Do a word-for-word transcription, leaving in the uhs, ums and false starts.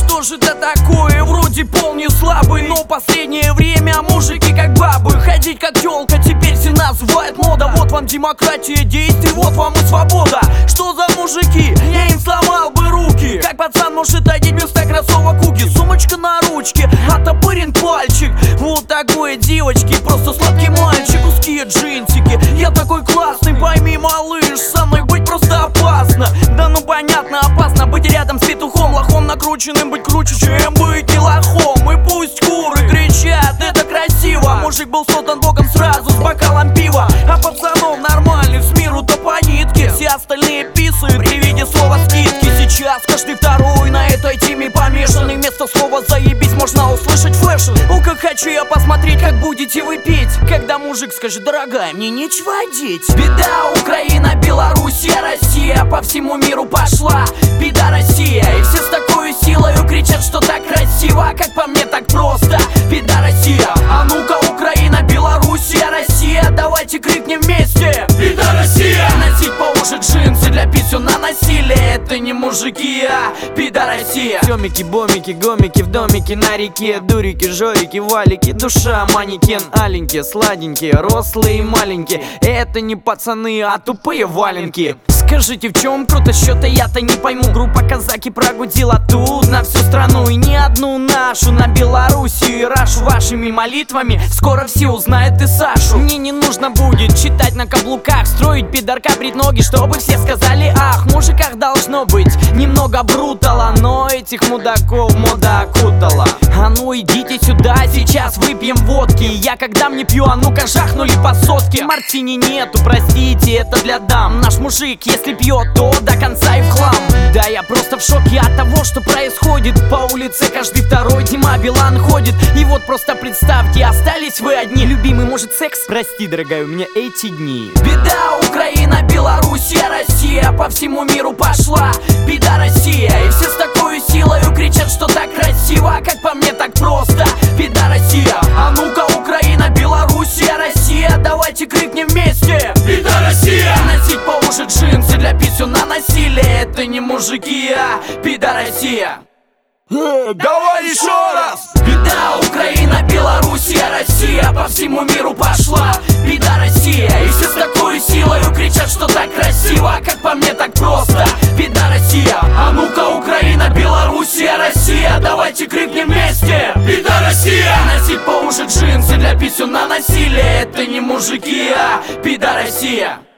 что же это такое? Вроде пол не слабый, но последнее время мужики как бабы, ходить как тёлка, теперь все называют мода. Вот вам демократия действий, вот вам и свобода. Что за мужики? Я им сломал бы руки. Как пацан может одеть вместо кроссовок уги? Сумочка на ручке, оттопырен пальчик. Вот такой девочки, просто сладкий мальчик. Узкие джинсики, я такой классный, пойми, малыш, со мной быть просто опасно. Да ну понятно, опасно быть рядом с петухом, лохом накрученным, быть круче, чем быть не лохом. И пусть куры кричат, это красиво. Мужик был создан богом сразу с бокалом пива. А пацанов нормальных с миру то по нитке. Все остальные писают при виде слова скидки. Сейчас каждый второй на этой теме помешанный. Вместо слова заебись можно услышать фэшн. Ну-ка хочу я посмотреть, как будете вы петь, когда мужик скажет: дорогая, мне нечего одеть. Беда, Украина, Белоруссия, Россия по всему миру пошла беда, Россия. И все с такой силою кричат, что так красиво. Как по мне, так просто беда, Россия. А ну-ка, Украина, Белоруссия, Россия, давайте крикнем вместе: беда, Россия. Носить по уши джинсы для писю на насилие — это не мужики, а беда, Россия. Тёмики, бомики, гомики в домике на реке. Дурики, жорики, валики, душа манекен. Аленькие, сладенькие, рослые и маленькие. Это не пацаны, а тупые валенки. Скажите, в чем круто счета, я-то не пойму. Группа казаки прогудила тут на всю страну. И не одну нашу, на Белоруссию и Рашу. Вашими молитвами скоро все узнают и Сашу. Мне не нужно будет читать на каблуках, строить пидорка, брить ноги, чтобы все сказали ах. В мужиках должно быть немного брутала, но этих мудаков мода окутала. А ну идите сюда, сейчас выпьем водки. Я когда мне пью, а ну-ка жахнули по сотке. Мартини нету, простите, это для дам. Наш мужик, если пьет, то до конца и в хлам. Да, я просто в шоке от того, что происходит. По улице каждый второй Дима Билан ходит. И вот просто представьте, остались вы одни. Любимый, может, секс? Прости, дорогая, у меня эти дни. Беда, Украина, Белоруссия, Россия по всему миру пошла беда, Россия. И все с такой силою кричат, что так красиво. Как по мне, так просто беда, Россия. А ну-ка, Украина, Белоруссия, Россия, давайте крикнем вместе: беда, Россия. Носить по уши джинсы для писю на насилие — это не мужики, а беда, Россия. Давай еще раз! Беда, Украина, Белоруссия, Россия по всему миру пошла беда, Россия. И все с такой силою кричат, что так красиво. Как по мне, так просто беда, Россия. А ну-ка, Украина, Белоруссия, Россия, давайте крикнем вместе: беда, Россия. Носить по уши джинсы для писю на насилие — это не мужики, а беда, Россия.